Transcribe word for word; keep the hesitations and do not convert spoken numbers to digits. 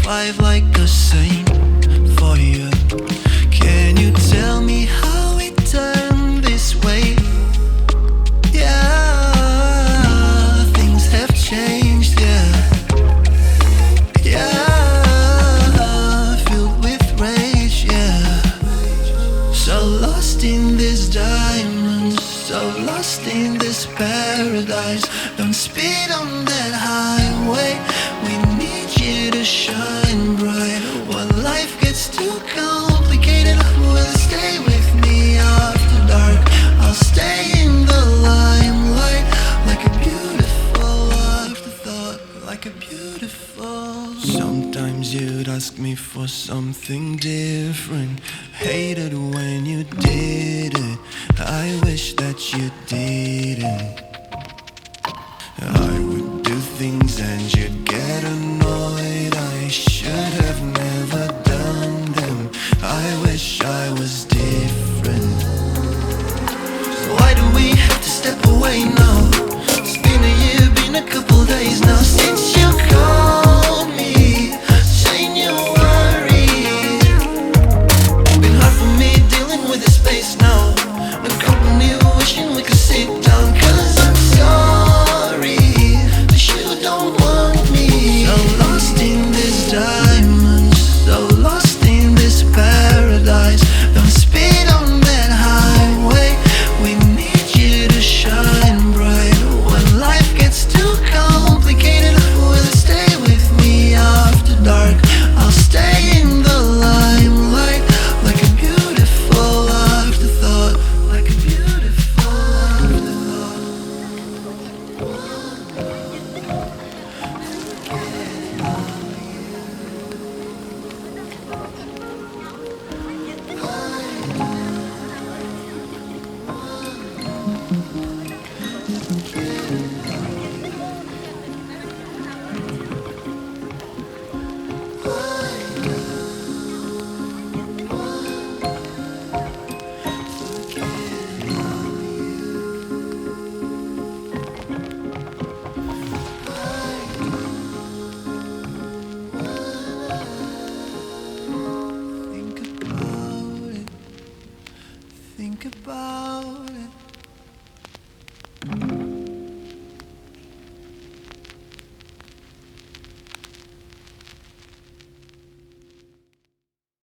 five like a saint for you. Can you tell me how it turned this way? Yeah, things have changed, yeah. Yeah, filled with rage, yeah. So lost in this diamond, so lost in this paradise. Don't speed on that highway, we need you to shine bright. When life gets too complicated, will you stay with me after dark? I'll stay in the limelight, like a beautiful afterthought, like a beautiful. Sometimes you'd ask me for something different, hated when you did it. I wish that you didn't. I would do things and you'd get annoyed. I should have never done them. I wish I was different. So why do we have to step away now? It's been a year, been a couple days now since you called me, saying you worried. Been hard for me dealing with the space now. No company, wishing we could sit down. Cause I'm sorry that you don't want me. So lost in this diamond, so lost in this paradise. Don't speed on that highway, we need you to shine bright. When life gets too complicated, will you stay with me after dark? I'll stay in the limelight, like a beautiful afterthought, like a beautiful afterthought. Think about it, think about